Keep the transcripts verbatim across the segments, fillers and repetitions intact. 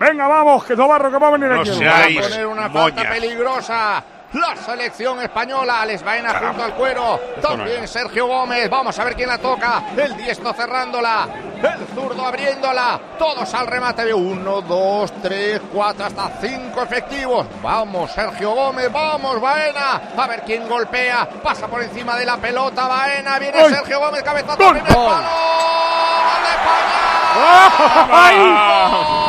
Venga, vamos, que Navarro, que va a venir no aquí. Va a poner una moñas. falta peligrosa. La selección española, Alex Baena Caramba. junto al cuero. También no Sergio Gómez. Vamos a ver quién la toca. El diestro cerrándola. El zurdo abriéndola. Todos al remate de uno, dos, tres, cuatro, hasta cinco efectivos. Vamos, Sergio Gómez. Vamos, Baena. A ver quién golpea. Pasa por encima de la pelota. Baena. Viene ¡Ay! Sergio Gómez. Cabezazo. ¡Gol! Primer ¡Gol! palo. ¡Gol de España! ¡Ay!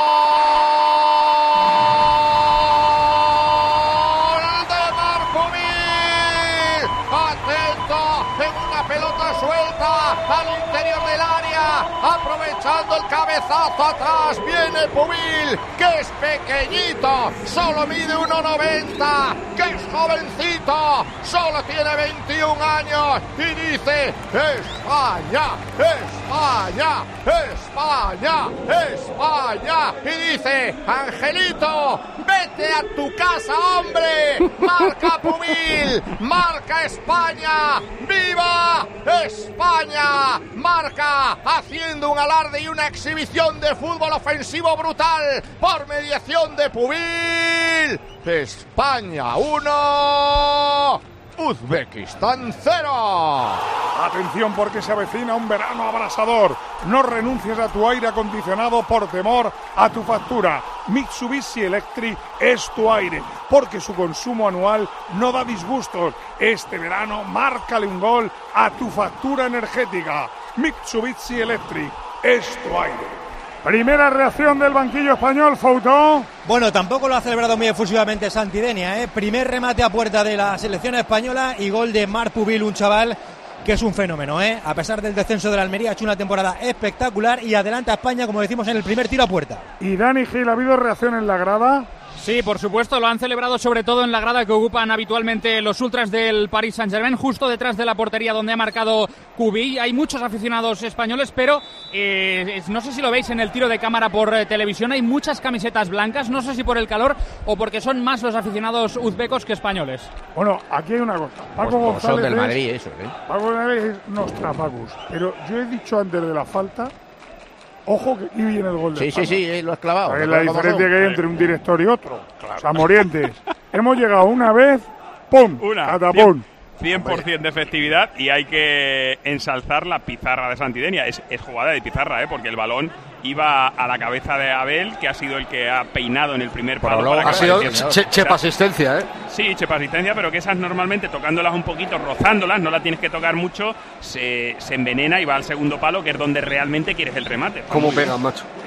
Al interior del área, aprovechando el cabezazo atrás, viene Pubil, que es pequeñito, solo mide uno noventa, que es jovencito, solo tiene veintiún años y dice: España, España, España, España, y dice: Angelito, vete a tu casa, hombre. Marca Pubil, marca España, ¡viva España! Marca haciendo un alarde y una exhibición de fútbol ofensivo brutal por mediación de Pubil. España uno, Uzbekistán cero. Atención, porque se avecina un verano abrasador. No renuncies a tu aire acondicionado por temor a tu factura. Mitsubishi Electric es tu aire, porque su consumo anual no da disgustos. Este verano, márcale un gol a tu factura energética. Mitsubishi Electric es tu aire. Primera reacción del banquillo español, Foutón. Bueno, tampoco lo ha celebrado muy efusivamente Santidenia, ¿eh? Primer remate a puerta de la selección española y gol de Marc Pubil, un chaval que es un fenómeno, ¿eh? A pesar del descenso de la Almería, ha hecho una temporada espectacular y adelanta a España, como decimos, en el primer tiro a puerta. Y Dani Gil, ¿ha habido reacción en la grada? Sí, por supuesto, lo han celebrado sobre todo en la grada que ocupan habitualmente los ultras del Paris Saint-Germain, justo detrás de la portería donde ha marcado Cubi. Hay muchos aficionados españoles, pero eh, no sé si lo veis en el tiro de cámara por eh, televisión, hay muchas camisetas blancas, no sé si por el calor o porque son más los aficionados uzbecos que españoles. Bueno, aquí hay una cosa. Paco Pues, pues González son del es- Madrid, eso, ¿eh? Paco González es Nostradamus, pero yo he dicho antes de la falta, ojo que aquí viene el gol de Sí, sí, España. sí, eh, lo has clavado. Es ¿Te la acuerdas cómo diferencia son? que hay entre un director y otro. O sea, Morientes. Hemos llegado una vez, ¡pum! Una. ¡Catapum! cien por ciento de efectividad y hay que ensalzar la pizarra de Santidenia. Es, es jugada de pizarra, ¿eh? Porque el balón iba a la cabeza de Abel, que ha sido el que ha peinado en el primer palo. luego para Ha que sido apareciera. che- chepa asistencia, ¿eh? Sí, chepa asistencia, pero que esas normalmente tocándolas un poquito, rozándolas, no las tienes que tocar mucho, se, se envenena y va al segundo palo, que es donde realmente quieres el remate. Cómo pegan, macho.